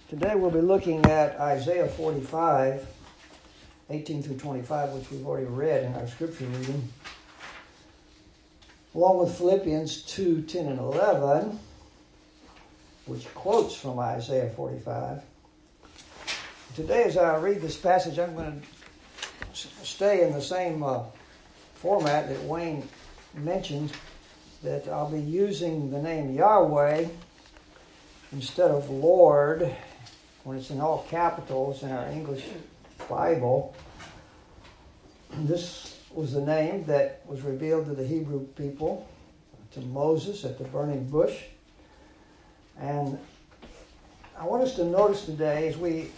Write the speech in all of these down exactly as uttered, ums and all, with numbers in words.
Today we'll be looking at Isaiah forty-five, eighteen through twenty-five, which we've already read in our scripture reading, along with Philippians two, ten, and eleven, which quotes from Isaiah forty-five. Today, as I read this passage, I'm going to stay in the same uh, format that Wayne mentioned, that I'll be using the name Yahweh instead of Lord when it's in all capitals in our English Bible. This was the name that was revealed to the Hebrew people, to Moses at the burning bush. And I want us to notice today, as we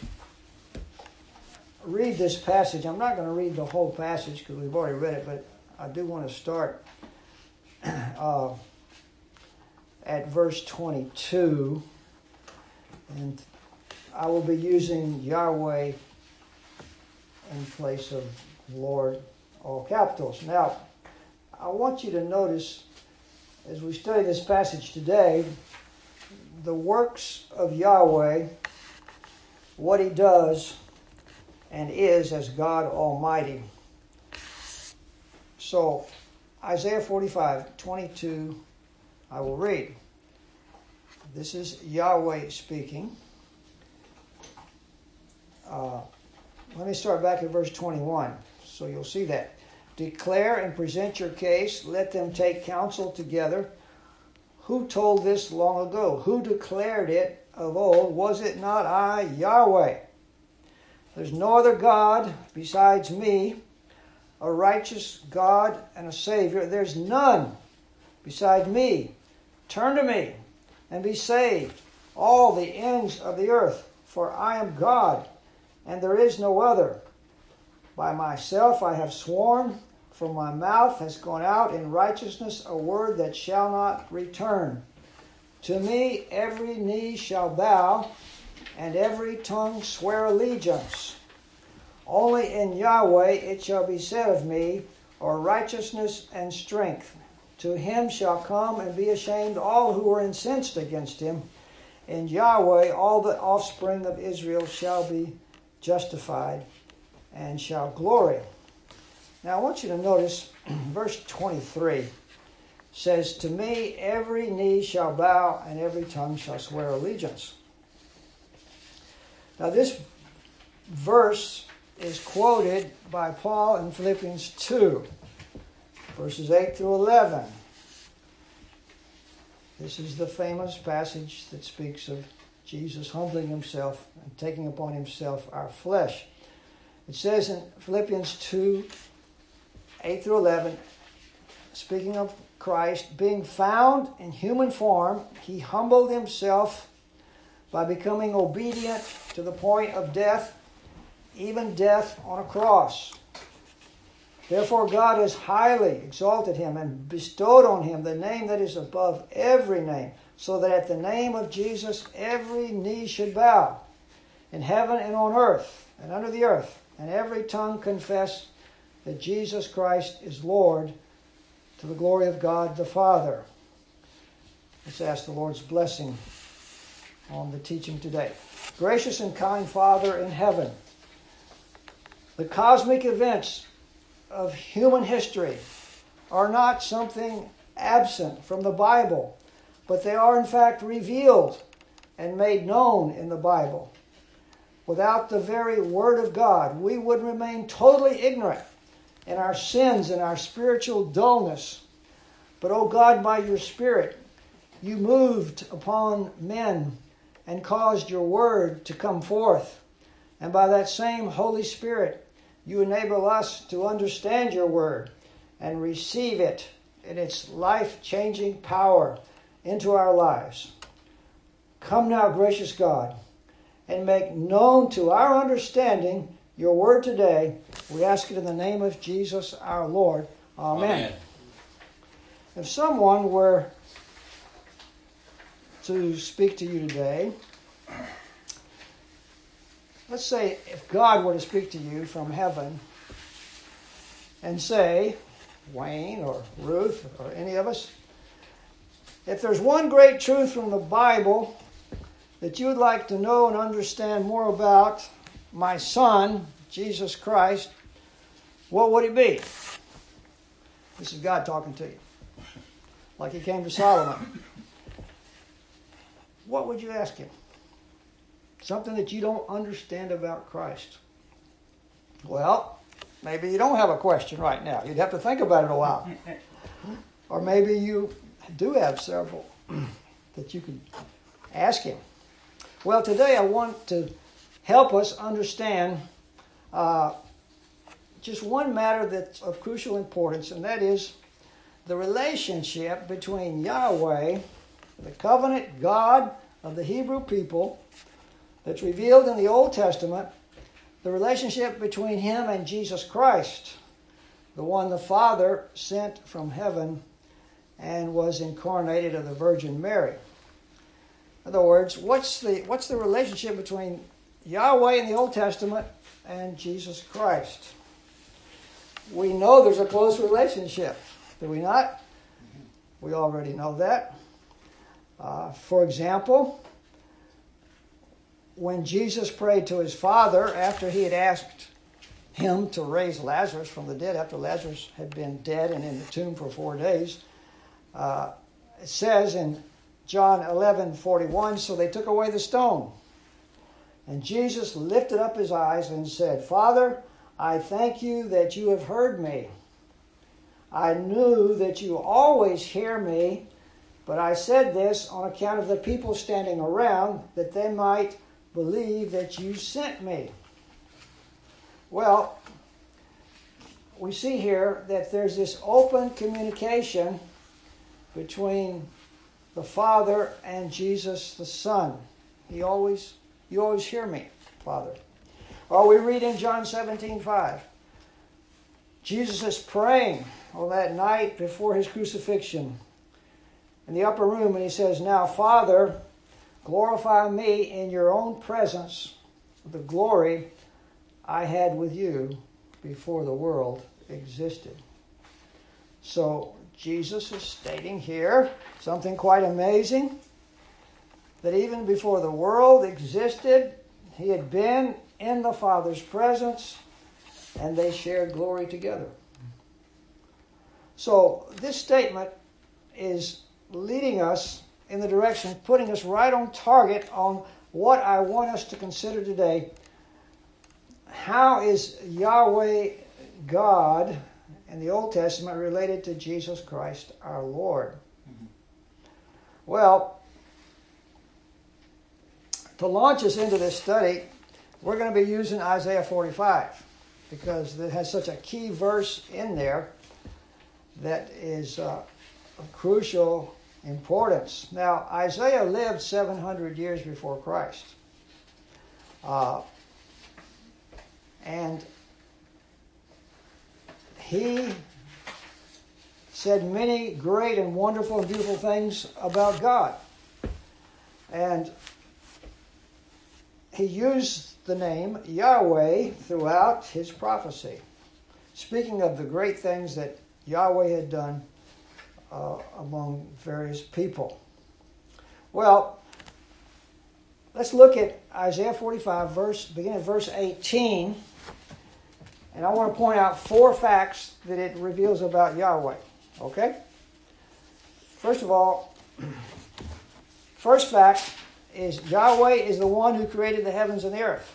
read this passage, I'm not going to read the whole passage because we've already read it, but I do want to start uh, at verse twenty-two. And I will be using Yahweh in place of Lord, all capitals. Now, I want you to notice, as we study this passage today, the works of Yahweh, what he does and is as God Almighty. So, Isaiah forty-five, twenty-two, I will read. This is Yahweh speaking. Uh, let me start back at verse twenty-one, so you'll see that. Declare and present your case. Let them take counsel together. Who told this long ago? Who declared it of old? Was it not I, Yahweh? There's no other God besides me, a righteous God and a Savior. There's none beside me. Turn to me and be saved, all the ends of the earth, for I am God, and there is no other. By myself I have sworn, from my mouth has gone out in righteousness a word that shall not return. To me every knee shall bow, and every tongue swear allegiance. Only in Yahweh it shall be said of me, or righteousness and strength. To him shall come and be ashamed all who are incensed against him. In Yahweh all the offspring of Israel shall be justified and shall glory. Now I want you to notice verse twenty-three says, to me every knee shall bow and every tongue shall swear allegiance. Now this verse is quoted by Paul in Philippians two, verses eight through eleven. This is the famous passage that speaks of Jesus humbling himself and taking upon himself our flesh. It says in Philippians two, eight through eleven, speaking of Christ, being found in human form, he humbled himself by becoming obedient to the point of death, even death on a cross. Therefore God has highly exalted him and bestowed on him the name that is above every name, so that at the name of Jesus every knee should bow, in heaven and on earth and under the earth, and every tongue confess that Jesus Christ is Lord, to the glory of God the Father. Let's ask the Lord's blessing on the teaching today. Gracious and kind Father in heaven, the cosmic events of human history are not something absent from the Bible, but they are in fact revealed and made known in the Bible. Without the very Word of God, we would remain totally ignorant in our sins and our spiritual dullness. But, O God, by your Spirit, you moved upon men and caused your Word to come forth. And by that same Holy Spirit, you enable us to understand your word and receive it in its life-changing power into our lives. Come now, gracious God, and make known to our understanding your word today. We ask it in the name of Jesus our Lord. Amen. Amen. If someone were to speak to you today, let's say if God were to speak to you from heaven and say, Wayne or Ruth or any of us, if there's one great truth from the Bible that you would like to know and understand more about my Son, Jesus Christ, what would it be? This is God talking to you, like he came to Solomon. What would you ask him? Something that you don't understand about Christ. Well, maybe you don't have a question right now. You'd have to think about it a while. Or maybe you do have several that you could ask him. Well, today I want to help us understand uh, just one matter that's of crucial importance, and that is the relationship between Yahweh, the covenant God of the Hebrew people, that's revealed in the Old Testament, the relationship between him and Jesus Christ, the one the Father sent from heaven and was incarnated of the Virgin Mary. In other words, what's the what's the relationship between Yahweh in the Old Testament and Jesus Christ? We know there's a close relationship, do we not? We already know that. Uh, for example, when Jesus prayed to his Father after he had asked him to raise Lazarus from the dead, after Lazarus had been dead and in the tomb for four days, uh, it says in John eleven forty-one, so they took away the stone. And Jesus lifted up his eyes and said, Father, I thank you that you have heard me. I knew that you always hear me, but I said this on account of the people standing around, that they might believe that you sent me. Well, we see here that there's this open communication between the Father and Jesus the Son. He always, you always hear me, Father. Or we read in John seventeen five. Jesus is praying on that night before his crucifixion in the upper room, and he says, now, Father, glorify me in your own presence, the glory I had with you before the world existed. So Jesus is stating here something quite amazing, that even before the world existed, he had been in the Father's presence, and they shared glory together. So this statement is leading us in the direction, putting us right on target on what I want us to consider today. How is Yahweh God in the Old Testament related to Jesus Christ our Lord? Mm-hmm. Well, to launch us into this study, we're going to be using Isaiah forty-five because it has such a key verse in there that is uh, of crucial importance. Now, Isaiah lived seven hundred years before Christ. Uh, and he said many great and wonderful and beautiful things about God. And he used the name Yahweh throughout his prophecy, speaking of the great things that Yahweh had done uh, among various people. Well, let's look at Isaiah forty-five, verse beginning at verse eighteen. And I want to point out four facts that it reveals about Yahweh. Okay? First of all, first fact is Yahweh is the one who created the heavens and the earth.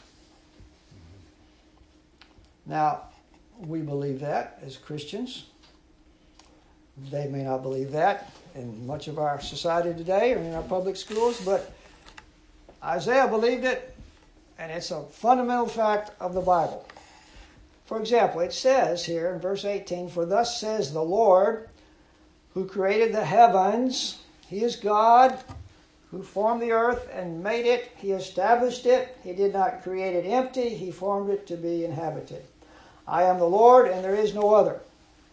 Now, we believe that as Christians. They may not believe that in much of our society today or in our public schools, but Isaiah believed it, and it's a fundamental fact of the Bible. For example, it says here in verse eighteen, for thus says the Lord, who created the heavens. He is God, who formed the earth and made it. He established it. He did not create it empty. He formed it to be inhabited. I am the Lord, and there is no other.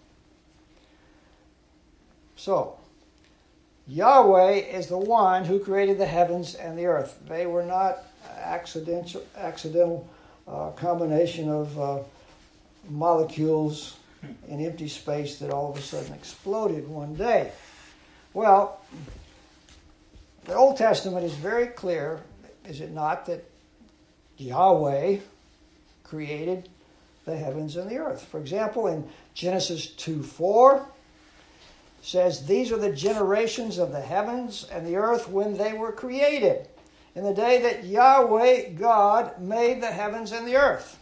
So, Yahweh is the one who created the heavens and the earth. They were not accidental, accidental uh, combination of uh, molecules in empty space that all of a sudden exploded one day. Well, the Old Testament is very clear is it not that Yahweh created the heavens and the earth? For example, in Genesis two four, says, "These are the generations of the heavens and the earth when they were created, in the day that Yahweh God made the heavens and the earth."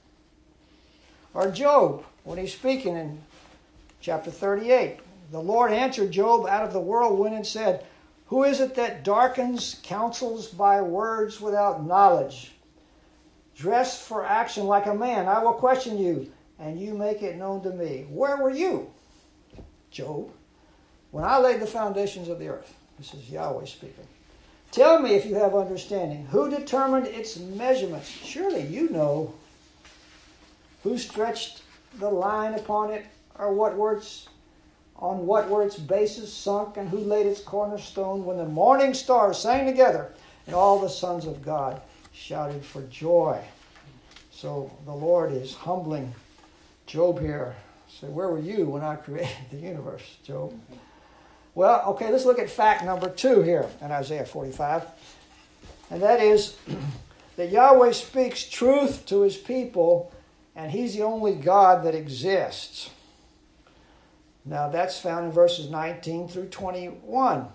Or Job, when he's speaking in chapter thirty-eight, "The Lord answered Job out of the whirlwind and said, Who is it that darkens counsels by words without knowledge? Dressed for action like a man, I will question you, and you make it known to me. Where were you, Job, when I laid the foundations of the earth?" This is Yahweh speaking. "Tell me if you have understanding. Who determined its measurements? Surely you know. Who stretched the line upon it, or what words, on what were its bases sunk, and who laid its cornerstone when the morning stars sang together, and all the sons of God shouted for joy?" So the Lord is humbling Job here. So where were you when I created the universe, Job? Well, okay, let's look at fact number two here in Isaiah forty-five. And that is that Yahweh speaks truth to his people, and he's the only God that exists. Now that's found in verses nineteen through twenty-one.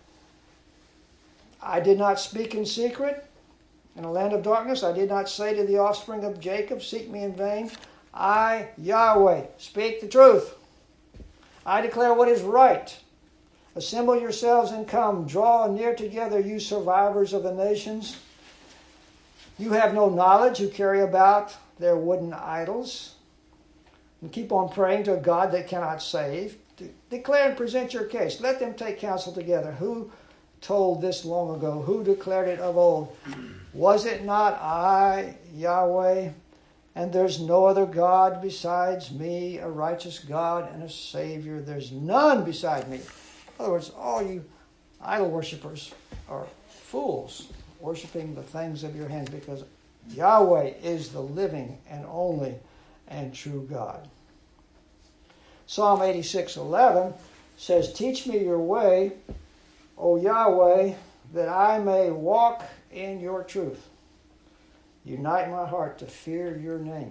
"I did not speak in secret in a land of darkness. I did not say to the offspring of Jacob, Seek me in vain. I, Yahweh, speak the truth. I declare what is right. Assemble yourselves and come. Draw near together, you survivors of the nations. You have no knowledge who carry about their wooden idols, and keep on praying to a God that cannot save. De- declare and present your case. Let them take counsel together. Who told this long ago? Who declared it of old? Was it not I, Yahweh? And there's no other God besides me, a righteous God and a Savior. There's none beside me." In other words, all you idol worshippers are fools, worshiping the things of your hands, because Yahweh is the living and only and true God. Psalm eighty-six eleven says, "Teach me your way, O Yahweh, that I may walk in your truth. Unite my heart to fear your name."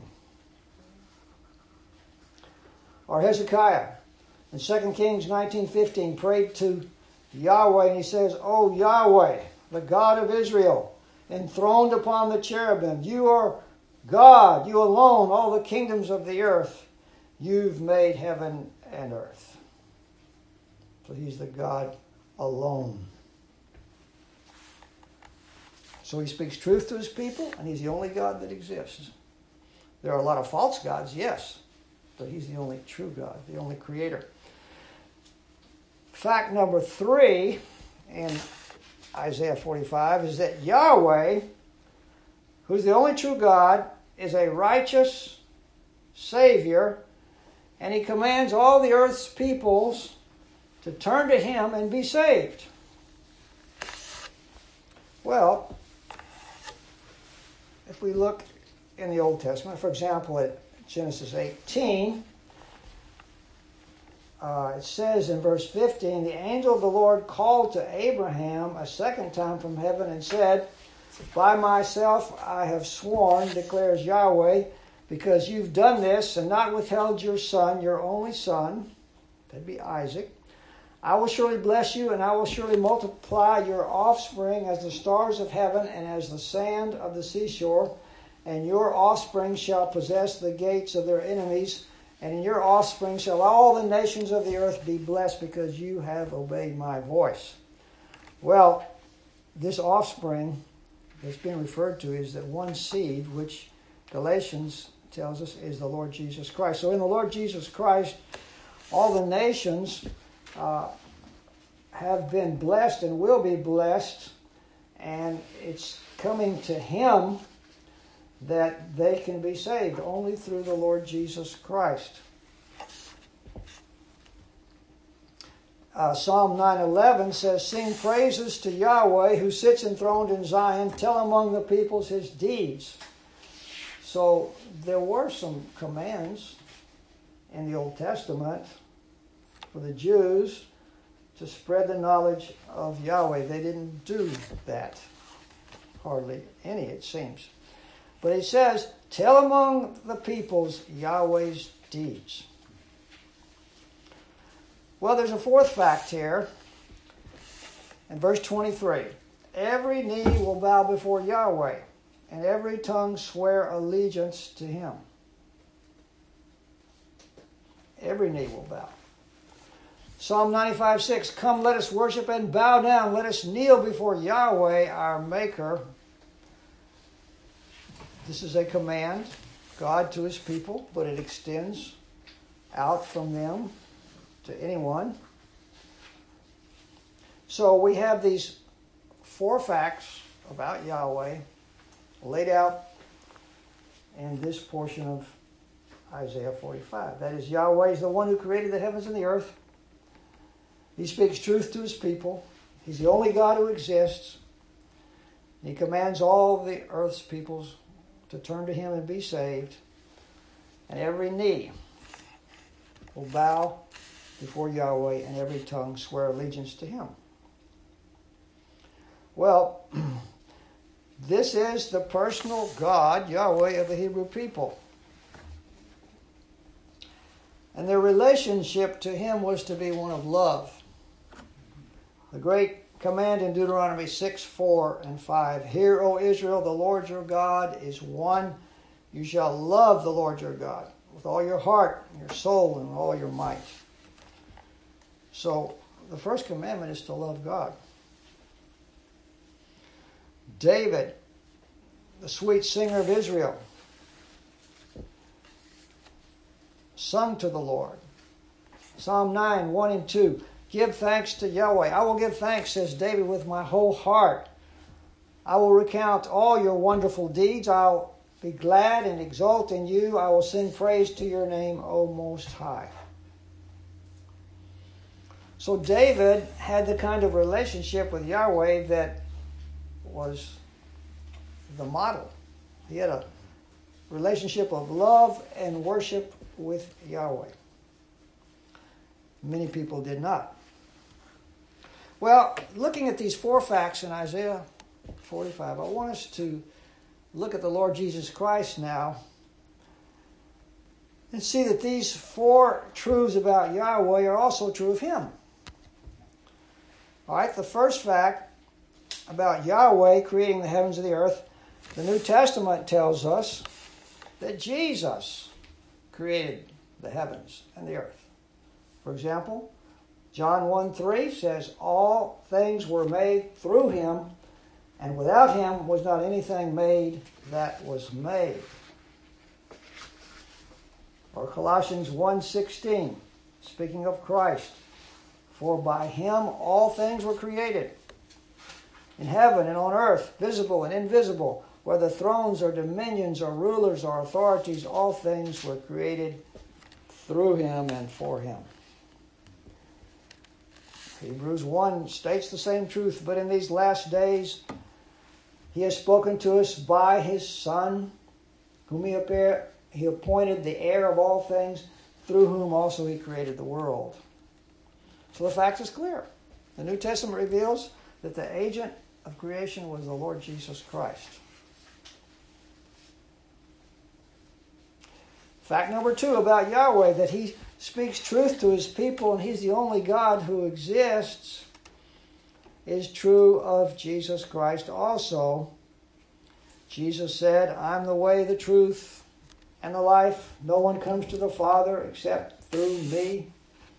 Or Hezekiah in Second Kings nineteen fifteen prayed to Yahweh, and he says, "O Yahweh, the God of Israel, enthroned upon the cherubim, you are God, you alone, all the kingdoms of the earth. You've made heaven and earth." So he's the God alone. So he speaks truth to his people, and he's the only God that exists. There are a lot of false gods, yes, but he's the only true God, the only creator. Fact number three in Isaiah forty-five is that Yahweh, who's the only true God, is a righteous Savior, and he commands all the earth's peoples to turn to him and be saved. Well, if we look in the Old Testament, for example, at Genesis eighteen, uh, it says in verse fifteen, "The angel of the Lord called to Abraham a second time from heaven and said, By myself I have sworn, declares Yahweh, because you've done this and not withheld your son, your only son," that'd be Isaac, "I will surely bless you, and I will surely multiply your offspring as the stars of heaven and as the sand of the seashore. And your offspring shall possess the gates of their enemies, and in your offspring shall all the nations of the earth be blessed, because you have obeyed my voice." Well, this offspring that's being referred to is that one seed, which Galatians tells us is the Lord Jesus Christ. So in the Lord Jesus Christ, all the nations uh, have been blessed and will be blessed, and it's coming to him that they can be saved, only through the Lord Jesus Christ. Uh, Psalm nine eleven says, "Sing praises to Yahweh, who sits enthroned in Zion. Tell among the peoples his deeds." So there were some commands in the Old Testament for the Jews to spread the knowledge of Yahweh. They didn't do that. hardly any, it seems. But it says, tell among the peoples Yahweh's deeds. Well, there's a fourth fact here. In verse twenty-three, every knee will bow before Yahweh, and every tongue swear allegiance to him. Every knee will bow. Psalm ninety-five six, come let us worship and bow down. Let us kneel before Yahweh our Maker. This is a command, God to his people, but it extends out from them to anyone. So we have these four facts about Yahweh laid out in this portion of Isaiah forty-five. That is, Yahweh is the one who created the heavens and the earth. He speaks truth to his people. He's the only God who exists. He commands all the earth's peoples to turn to him and be saved. And every knee will bow before Yahweh, and every tongue swear allegiance to him. Well, this is the personal God, Yahweh, of the Hebrew people. And their relationship to him was to be one of love. The great command in Deuteronomy six, four, and five, hear, O Israel, the Lord your God is one. You shall love the Lord your God with all your heart, and your soul, and all your might. So, the first commandment is to love God. David, the sweet singer of Israel, sung to the Lord. Psalm nine, one and two. Give thanks to Yahweh. I will give thanks, says David, with my whole heart. I will recount all your wonderful deeds. I'll be glad and exult in you. I will sing praise to your name, O Most High. So David had the kind of relationship with Yahweh that was the model. He had a relationship of love and worship with Yahweh. Many people did not. Well, looking at these four facts in Isaiah forty-five, I want us to look at the Lord Jesus Christ now and see that these four truths about Yahweh are also true of him. All right, the first fact about Yahweh creating the heavens and the earth, the New Testament tells us that Jesus created the heavens and the earth. For example, John one three says, all things were made through him, and without him was not anything made that was made. Or Colossians one sixteen, speaking of Christ, for by him all things were created, in heaven and on earth, visible and invisible, whether thrones or dominions or rulers or authorities, all things were created through him and for him. Hebrews one states the same truth, but in these last days he has spoken to us by his Son, whom he, appear, he appointed the heir of all things, through whom also he created the world. So the fact is clear. The New Testament reveals that the agent of creation was the Lord Jesus Christ. Fact number two about Yahweh, that he speaks truth to his people and he's the only God who exists, is true of Jesus Christ also. Jesus said, I'm the way, the truth, and the life. No one comes to the Father except through me.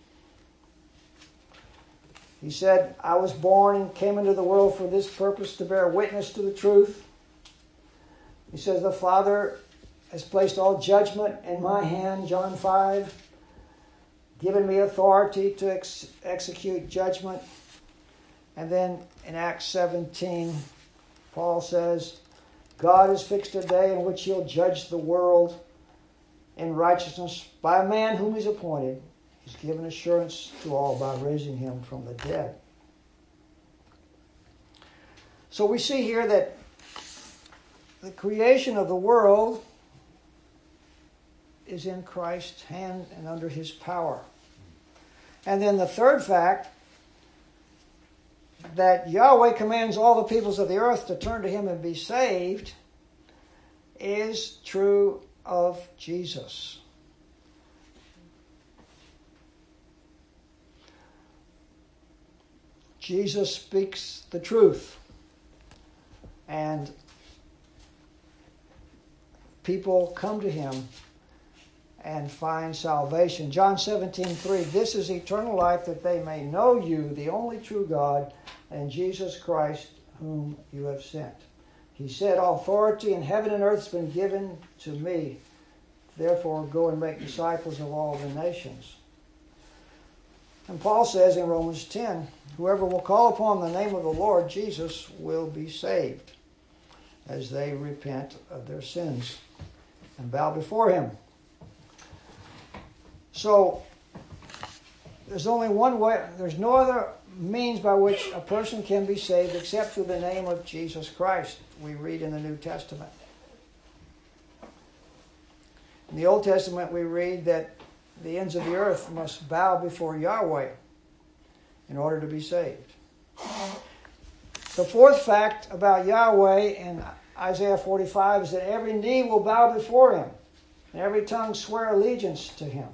He said, I was born and came into the world for this purpose, to bear witness to the truth. He says, the Father has placed all judgment in my hand, John five, given me authority to ex- execute judgment. And then in Acts seventeen, Paul says, God has fixed a day in which he'll judge the world in righteousness by a man whom he's appointed. He's given assurance to all by raising him from the dead. So we see here that the creation of the world is in Christ's hand and under his power. And then the third fact that Yahweh commands all the peoples of the earth to turn to him and be saved is true of Jesus. Jesus speaks the truth, and people come to him and find salvation. John seventeen three, this is eternal life, that they may know you, the only true God, and Jesus Christ, whom you have sent. He said, all authority in heaven and earth has been given to me. Therefore, go and make disciples of all the nations. And Paul says in Romans ten, whoever will call upon the name of the Lord Jesus will be saved, as they repent of their sins and bow before him. So, there's only one way, there's no other means by which a person can be saved except through the name of Jesus Christ, we read in the New Testament. In the Old Testament, we read that the ends of the earth must bow before Yahweh in order to be saved. The fourth fact about Yahweh in Isaiah forty-five is that every knee will bow before him and every tongue swear allegiance to him.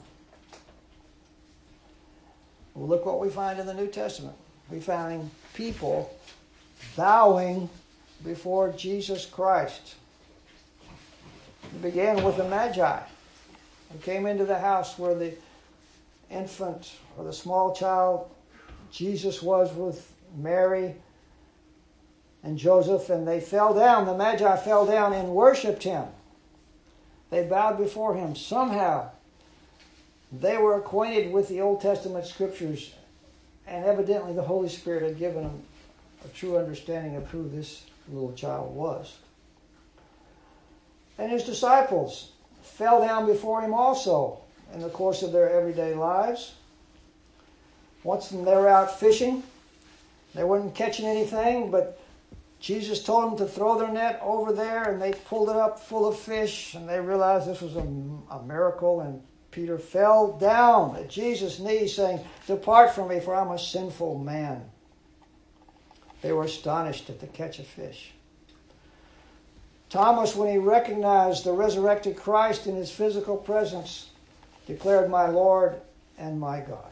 Well, look what we find in the New Testament. We find people bowing before Jesus Christ. It began with the Magi, who came into the house where the infant or the small child Jesus was with Mary and Joseph, and they fell down. The Magi fell down and worshipped him. They bowed before him. Somehow, they were acquainted with the Old Testament scriptures, and evidently the Holy Spirit had given them a true understanding of who this little child was. And his disciples fell down before him also in the course of their everyday lives. Once they were out fishing, they weren't catching anything, but Jesus told them to throw their net over there, and they pulled it up full of fish, and they realized this was a, a miracle, and Peter fell down at Jesus' knees, saying, depart from me, for I'm a sinful man. They were astonished at the catch of fish. Thomas, when he recognized the resurrected Christ in his physical presence, declared, my Lord and my God.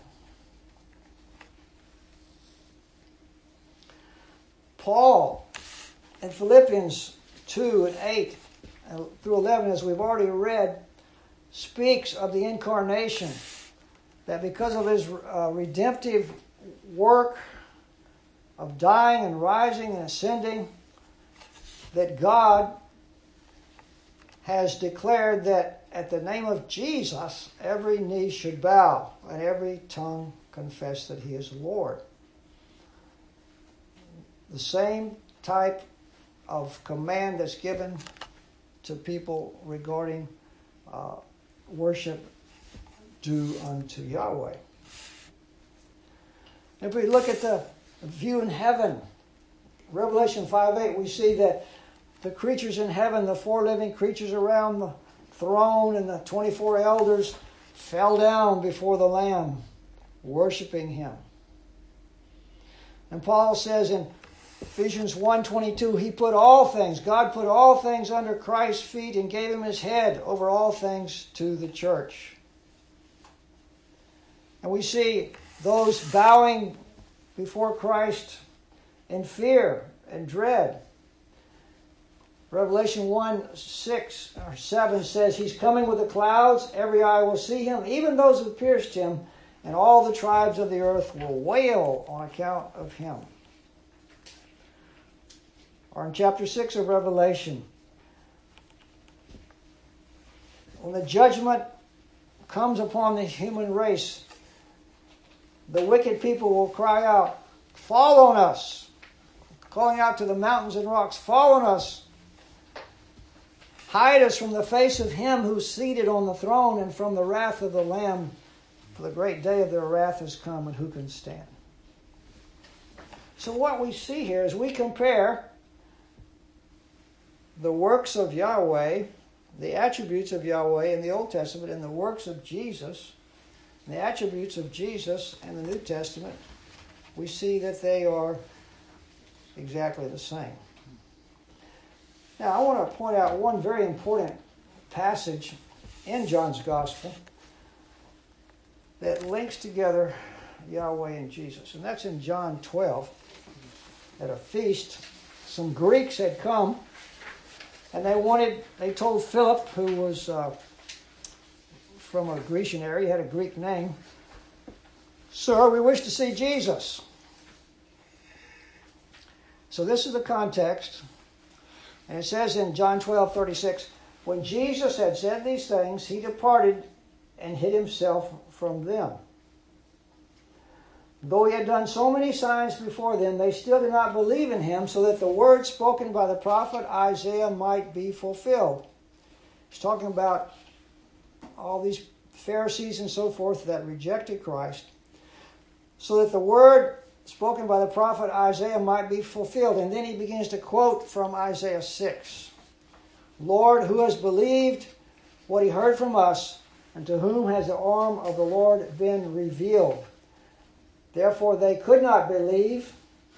Paul, in Philippians two and eight through eleven, as we've already read, speaks of the incarnation, that because of his uh, redemptive work of dying and rising and ascending, that God has declared that at the name of Jesus, every knee should bow and every tongue confess that he is Lord. The same type of command that's given to people regarding uh, worship due unto Yahweh. If we look at the view in heaven, Revelation five eight, we see that the creatures in heaven, the four living creatures around the throne and the twenty-four elders, fell down before the Lamb, worshiping him. And Paul says in Ephesians one twenty-two, he put all things, God put all things under Christ's feet and gave him his head over all things to the church. And we see those bowing before Christ in fear and dread. Revelation one six or seven says, he's coming with the clouds, every eye will see him, even those who pierced him, and all the tribes of the earth will wail on account of him. Or in chapter six of Revelation, when the judgment comes upon the human race, the wicked people will cry out, fall on us, calling out to the mountains and rocks, fall on us, hide us from the face of him who's seated on the throne and from the wrath of the Lamb, for the great day of their wrath has come, and who can stand? So what we see here is we compare the works of Yahweh, the attributes of Yahweh in the Old Testament, and the works of Jesus, and the attributes of Jesus in the New Testament. We see that they are exactly the same. Now, I want to point out one very important passage in John's Gospel that links together Yahweh and Jesus. And that's in John twelve. At a feast, some Greeks had come, and they wanted, they told Philip, who was uh, from a Grecian area, he had a Greek name, "Sir, we wish to see Jesus." So this is the context. And it says in John twelve thirty-six, "When Jesus had said these things, he departed and hid himself from them. Though he had done so many signs before them, they still did not believe in him, so that the word spoken by the prophet Isaiah might be fulfilled." He's talking about all these Pharisees and so forth that rejected Christ, so that the word spoken by the prophet Isaiah might be fulfilled. And then he begins to quote from Isaiah six. "Lord, who has believed what he heard from us, and to whom has the arm of the Lord been revealed? Therefore they could not believe.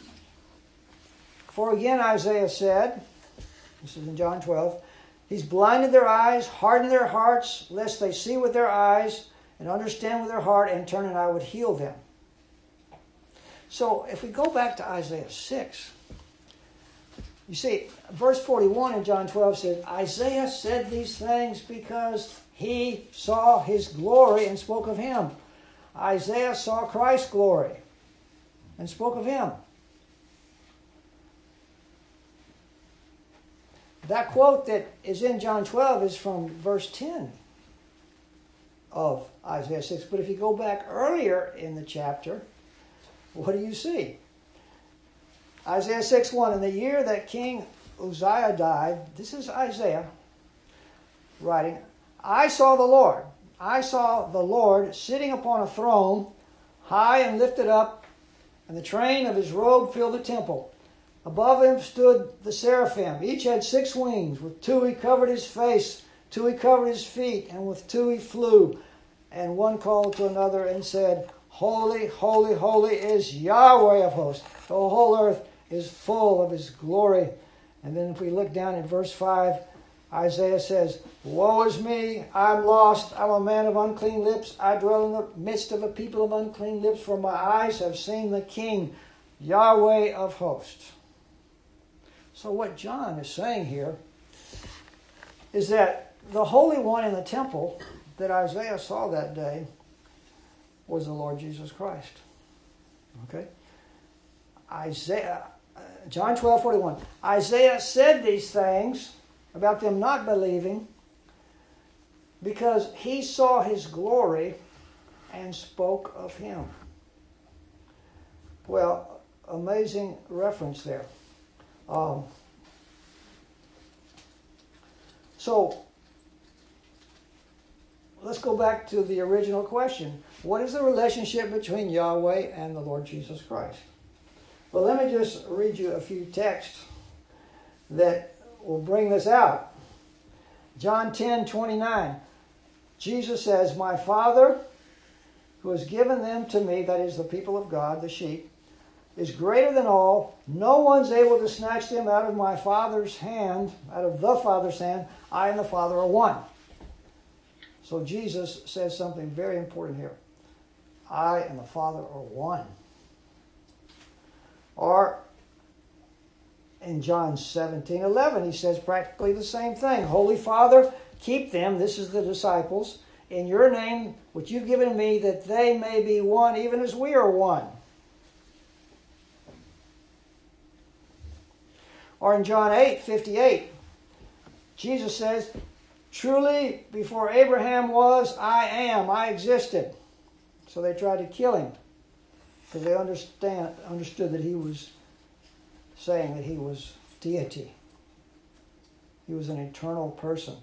For again Isaiah said," this is in John twelve, "He's blinded their eyes, hardened their hearts, lest they see with their eyes and understand with their heart and turn, and I would heal them." So if we go back to Isaiah six, you see, verse forty-one in John twelve says, "Isaiah said these things because he saw his glory and spoke of him." Isaiah saw Christ's glory and spoke of him. That quote that is in John twelve is from verse ten of Isaiah six. But if you go back earlier in the chapter, what do you see? Isaiah six one, "In the year that King Uzziah died," this is Isaiah writing, "I saw the Lord. I saw the Lord sitting upon a throne, high and lifted up, and the train of his robe filled the temple. Above him stood the seraphim. Each had six wings. With two he covered his face, two he covered his feet, and with two he flew. And one called to another and said, Holy, holy, holy is Yahweh of hosts. The whole earth is full of his glory." And then if we look down at verse five, Isaiah says, "Woe is me, I'm lost, I'm a man of unclean lips. I dwell in the midst of a people of unclean lips, for my eyes have seen the King, Yahweh of hosts." So what John is saying here is that the Holy One in the temple that Isaiah saw that day was the Lord Jesus Christ. Okay? Isaiah, John twelve forty-one. "Isaiah said these things about them not believing, because he saw his glory and spoke of him." Well, amazing reference there. Um, so, let's go back to the original question. What is the relationship between Yahweh and the Lord Jesus Christ? Well, let me just read you a few texts that will bring this out. John ten twenty-nine. Jesus says, "My Father, who has given them to me," that is the people of God, the sheep, "is greater than all. No one's able to snatch them out of my Father's hand, out of the Father's hand. I and the Father are one." So Jesus says something very important here. I and the Father are one. Or in John seventeen eleven, he says practically the same thing. "Holy Father, keep them," this is the disciples, "in your name, which you've given me, that they may be one, even as we are one." Or in John eight fifty-eight, Jesus says, "Truly, before Abraham was, I am, I existed." So they tried to kill him because they understand, understood that he was saying that he was deity. He was an eternal person.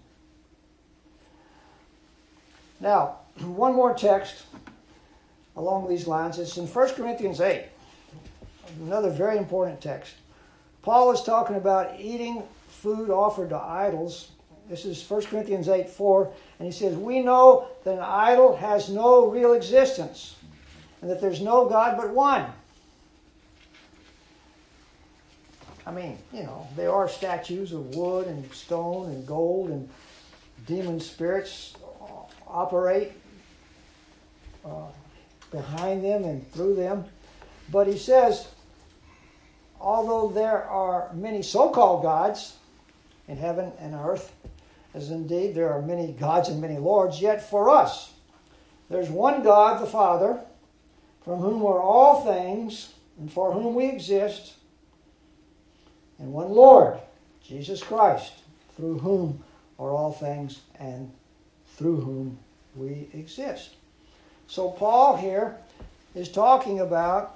Now, one more text along these lines. It's in First Corinthians eight, another very important text. Paul is talking about eating food offered to idols. This is First Corinthians eight four, and he says, "We know that an idol has no real existence, and that there's no God but one. I mean, you know, there are statues of wood and stone and gold, and demon spirits operate uh, behind them and through them. But he says, although there are many so-called gods in heaven and earth, as indeed there are many gods and many lords, yet for us there's one God, the Father, from whom are all things and for whom we exist, and one Lord, Jesus Christ, through whom are all things and through whom we exist. So Paul here is talking about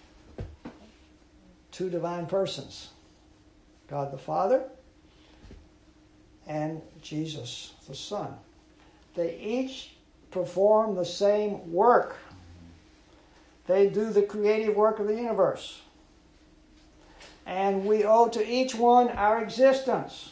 two divine persons, God the Father and Jesus the Son. They each perform the same work. They do the creative work of the universe. And we owe to each one our existence.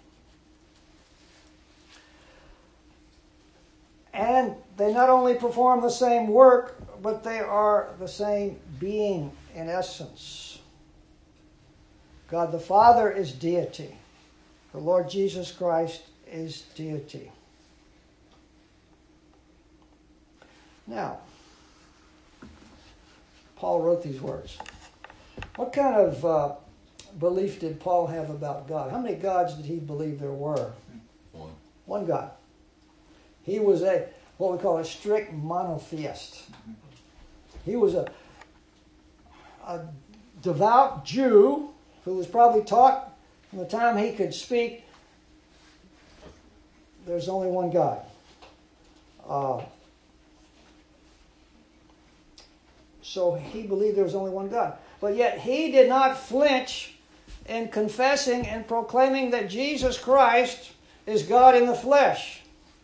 And they not only perform the same work, but they are the same being in essence. God the Father is deity. The Lord Jesus Christ is deity. Now, Paul wrote these words. What kind of uh, belief did Paul have about God? How many gods did he believe there were? One. One God. He was a, what we call a strict monotheist. He was a, a devout Jew who was probably taught from the time he could speak, there's only one God. Uh, so he believed there was only one God. But yet he did not flinch in confessing and proclaiming that Jesus Christ is God in the flesh.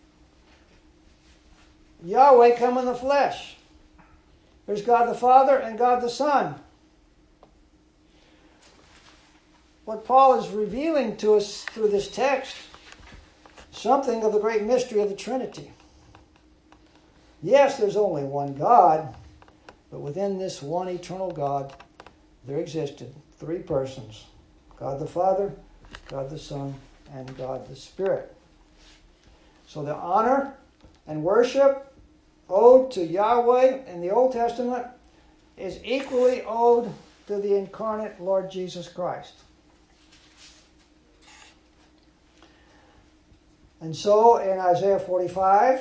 Yahweh come in the flesh. There's God the Father and God the Son. What Paul is revealing to us through this text, something of the great mystery of the Trinity. Yes, there's only one God, but within this one eternal God, there existed three persons: God the Father, God the Son, and God the Spirit. So the honor and worship owed to Yahweh in the Old Testament is equally owed to the incarnate Lord Jesus Christ. And so in Isaiah forty-five,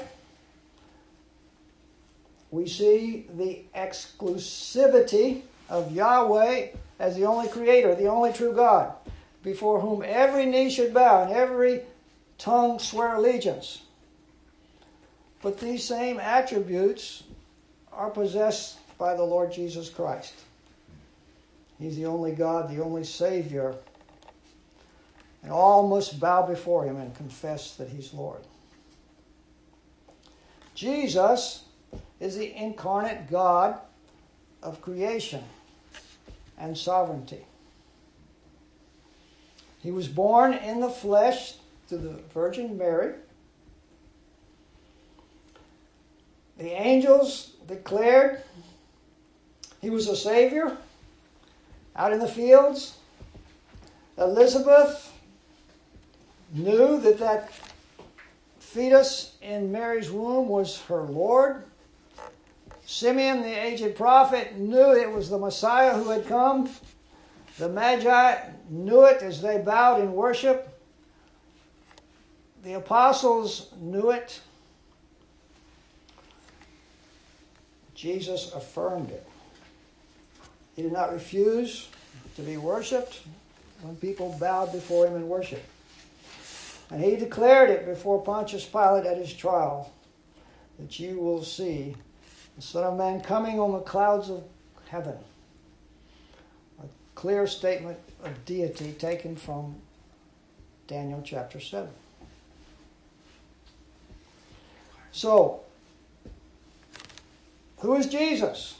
we see the exclusivity of Yahweh as the only creator, the only true God, before whom every knee should bow and every tongue swear allegiance. But these same attributes are possessed by the Lord Jesus Christ. He's the only God, the only Savior, and all must bow before him and confess that he's Lord. Jesus is the incarnate God of creation and sovereignty. He was born in the flesh to the Virgin Mary. The angels declared he was a Savior out in the fields. Elizabeth knew that that fetus in Mary's womb was her Lord. Simeon, the aged prophet, knew it was the Messiah who had come. The Magi knew it as they bowed in worship. The apostles knew it. Jesus affirmed it. He did not refuse to be worshipped when people bowed before him in worship. And he declared it before Pontius Pilate at his trial, that you will see the Son of Man coming on the clouds of heaven. A clear statement of deity taken from Daniel chapter seven. So, who is Jesus?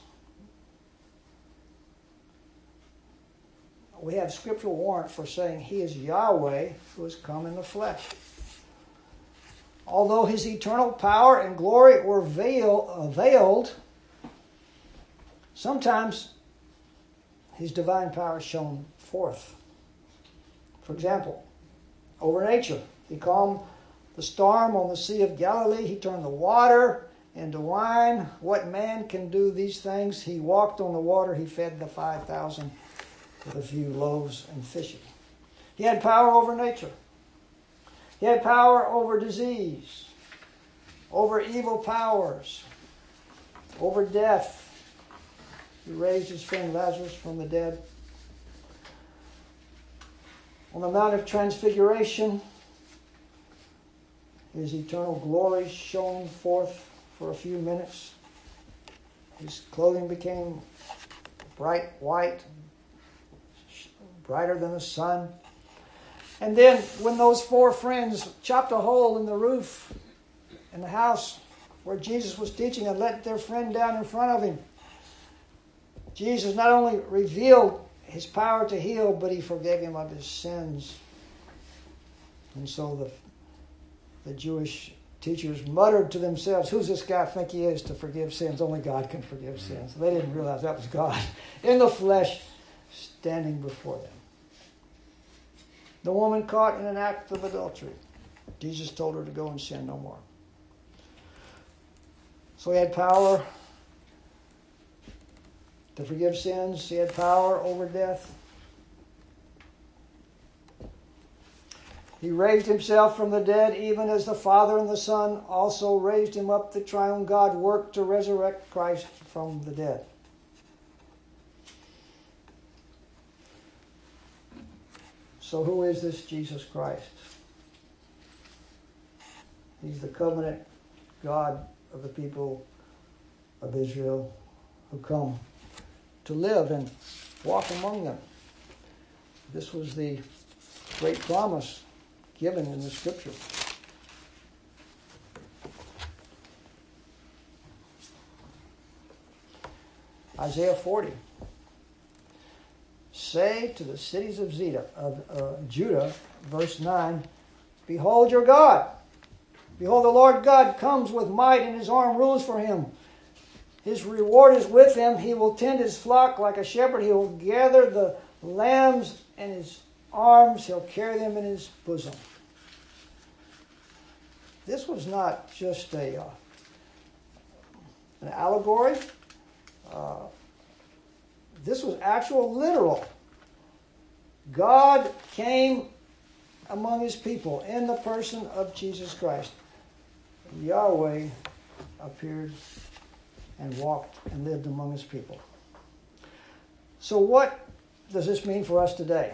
We have scriptural warrant for saying he is Yahweh who has come in the flesh. Although his eternal power and glory were veil, veiled, sometimes his divine power shone forth. For example, over nature. He calmed the storm on the Sea of Galilee. He turned the water into wine. What man can do these things? He walked on the water. He fed the five thousand with a few loaves and fishing. He had power over nature. He had power over disease, over evil powers, over death. He raised his friend Lazarus from the dead. On the Mount of Transfiguration, his eternal glory shone forth for a few minutes. His clothing became bright white, brighter than the sun. And then when those four friends chopped a hole in the roof in the house where Jesus was teaching and let their friend down in front of him, Jesus not only revealed his power to heal, but he forgave him of his sins. And so the, the Jewish teachers muttered to themselves, who's this guy think he is to forgive sins? Only God can forgive sins. They didn't realize that was God in the flesh standing before them. The woman caught in an act of adultery. Jesus told her to go and sin no more. So he had power to forgive sins. He had power over death. He raised himself from the dead, even as the Father and the Son also raised him up. The triune God worked to resurrect Christ from the dead. So who is this Jesus Christ? He's the covenant God of the people of Israel who come to live and walk among them. This was the great promise given in the Scripture. Isaiah forty. Say to the cities of, Zeta, of uh, Judah, verse nine, behold your God. Behold, the Lord God comes with might, and his arm rules for him. His reward is with him. He will tend his flock like a shepherd. He will gather the lambs in his arms. He'll carry them in his bosom. This was not just a uh, an allegory. Uh, this was actual, literal. God came among his people in the person of Jesus Christ. Yahweh appeared and walked and lived among his people. So what does this mean for us today?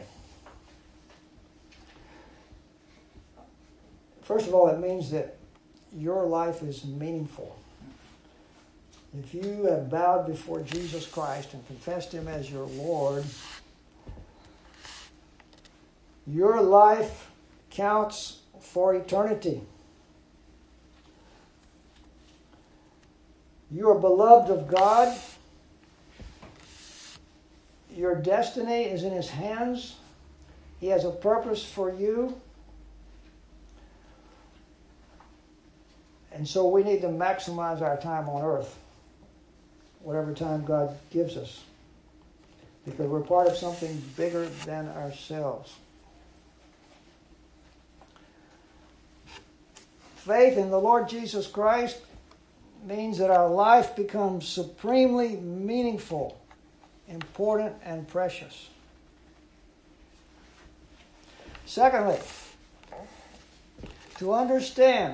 First of all, it means that your life is meaningful. If you have bowed before Jesus Christ and confessed him as your Lord, your life counts for eternity. You are beloved of God. Your destiny is in his hands. He has a purpose for you. And so we need to maximize our time on earth, whatever time God gives us, because we're part of something bigger than ourselves. Faith in the Lord Jesus Christ means that our life becomes supremely meaningful, important, and precious. Secondly, to understand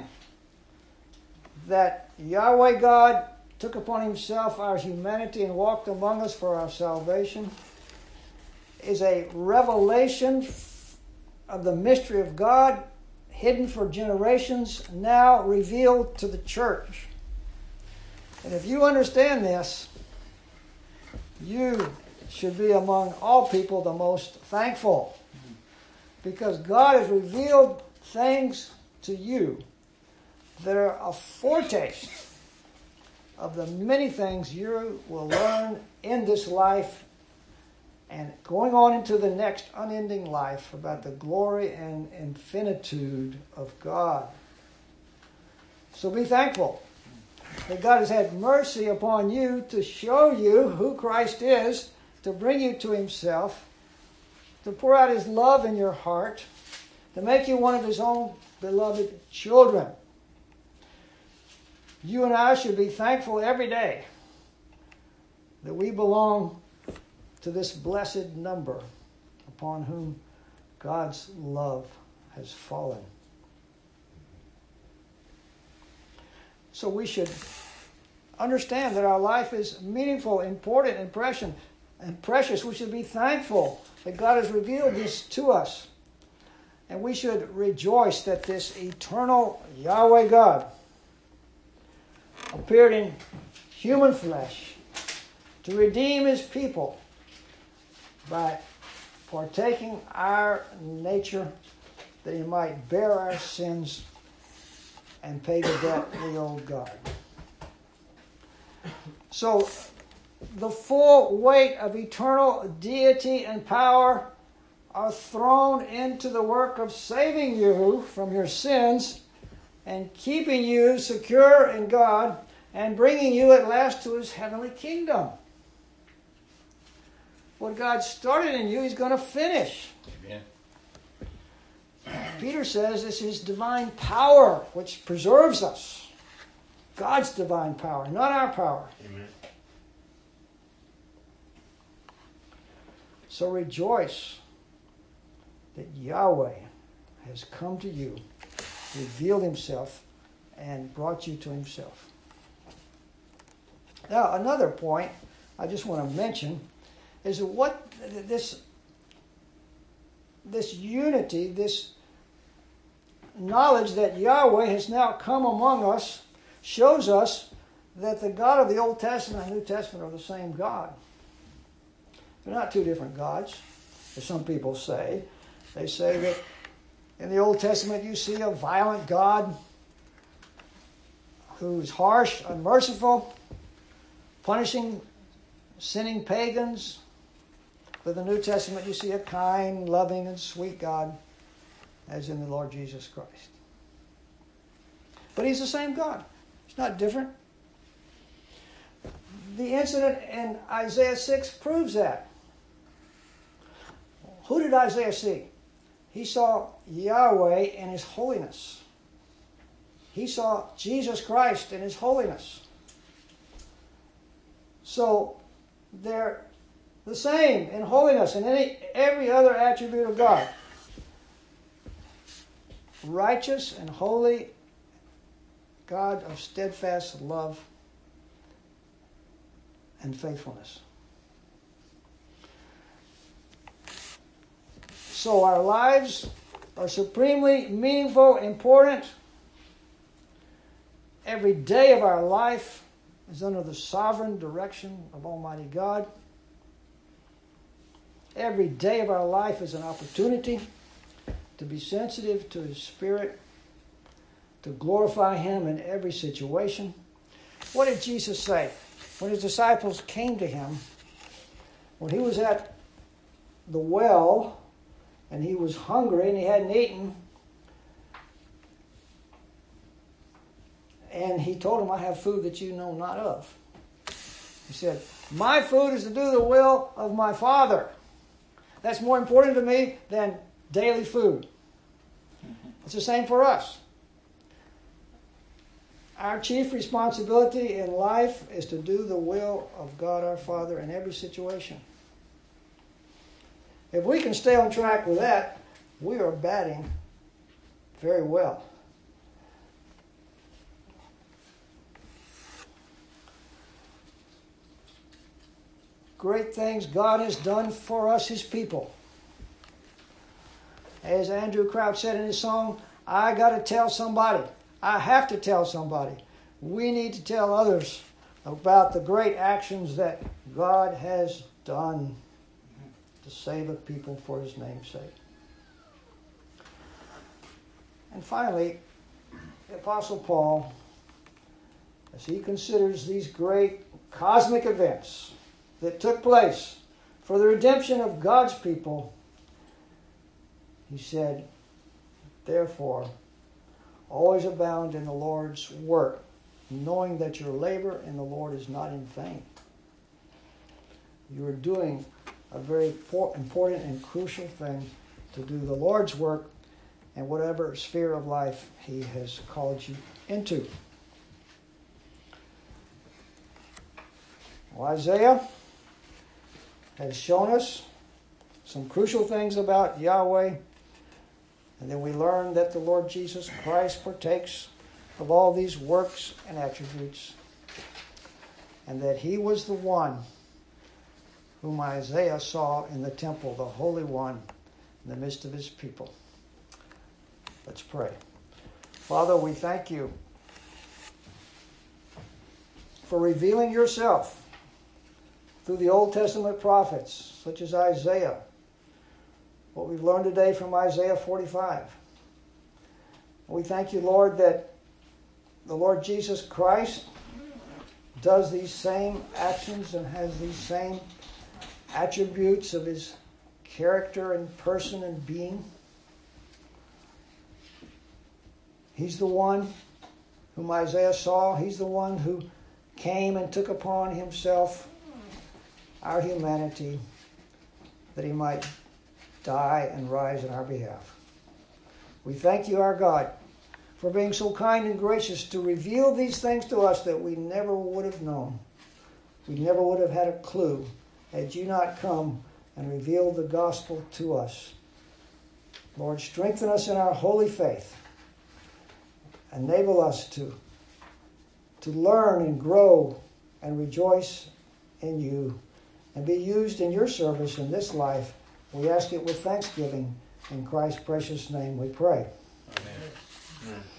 that Yahweh God took upon himself our humanity and walked among us for our salvation is a revelation of the mystery of God, hidden for generations, now revealed to the church. And if you understand this, you should be among all people the most thankful, because God has revealed things to you that are a foretaste of the many things you will learn in this life and going on into the next unending life about the glory and infinitude of God. So be thankful that God has had mercy upon you to show you who Christ is, to bring you to himself, to pour out His love in your heart, to make you one of His own beloved children. You and I should be thankful every day that we belong to this blessed number upon whom God's love has fallen. So we should understand that our life is meaningful, important, and precious. And precious. We should be thankful that God has revealed this to us. And we should rejoice that this eternal Yahweh God appeared in human flesh to redeem His people by partaking our nature, that He might bear our sins and pay the debt we owed God. So, the full weight of eternal deity and power are thrown into the work of saving you from your sins and keeping you secure in God and bringing you at last to His heavenly kingdom. What God started in you, He's going to finish. Amen. Peter says this is divine power which preserves us. God's divine power, not our power. Amen. So rejoice that Yahweh has come to you, revealed Himself, and brought you to Himself. Now, another point I just want to mention is what this, this unity, this knowledge that Yahweh has now come among us shows us that the God of the Old Testament and New Testament are the same God. They're not two different gods, as some people say. They say that in the Old Testament you see a violent God who's harsh, unmerciful, punishing sinning pagans. But in the New Testament you see a kind, loving, and sweet God, as in the Lord Jesus Christ. But He's the same God. It's not different. The incident in Isaiah six proves that. Who did Isaiah see? He saw Yahweh in His holiness. He saw Jesus Christ in His holiness. So they're the same in holiness and any every other attribute of God. Righteous and holy God of steadfast love and faithfulness. So our lives are supremely meaningful, important. Every day of our life is under the sovereign direction of Almighty God. Every day of our life is an opportunity to be sensitive to His Spirit, to glorify Him in every situation. What did Jesus say when His disciples came to Him, when He was at the well and He was hungry and He hadn't eaten? And He told them, I have food that you know not of. He said, my food is to do the will of my Father. That's more important to me than daily food. It's the same for us. Our chief responsibility in life is to do the will of God our Father in every situation. If we can stay on track with that, we are batting very well. Great things God has done for us, His people. As Andrew Crouch said in his song, I got to tell somebody. I have to tell somebody. We need to tell others about the great actions that God has done to save a people for His name's sake. And finally, the Apostle Paul, as he considers these great cosmic events that took place for the redemption of God's people, he said, therefore, always abound in the Lord's work, knowing that your labor in the Lord is not in vain. You are doing a very important and crucial thing to do the Lord's work in whatever sphere of life He has called you into. Well, Isaiah has shown us some crucial things about Yahweh, and then we learn that the Lord Jesus Christ partakes of all these works and attributes, and that He was the one whom Isaiah saw in the temple, the Holy One in the midst of His people. Let's pray. Father, we thank You for revealing Yourself through the Old Testament prophets, such as Isaiah, what we've learned today from Isaiah forty-five. We thank You, Lord, that the Lord Jesus Christ does these same actions and has these same attributes of His character and person and being. He's the one whom Isaiah saw. He's the one who came and took upon Himself our humanity, that He might die and rise in our behalf. We thank You, our God, for being so kind and gracious to reveal these things to us that we never would have known. We never would have had a clue had You not come and revealed the gospel to us. Lord, strengthen us in our holy faith. Enable us to, to learn and grow and rejoice in You and be used in Your service in this life. We ask it with thanksgiving. In Christ's precious name we pray. Amen. Amen.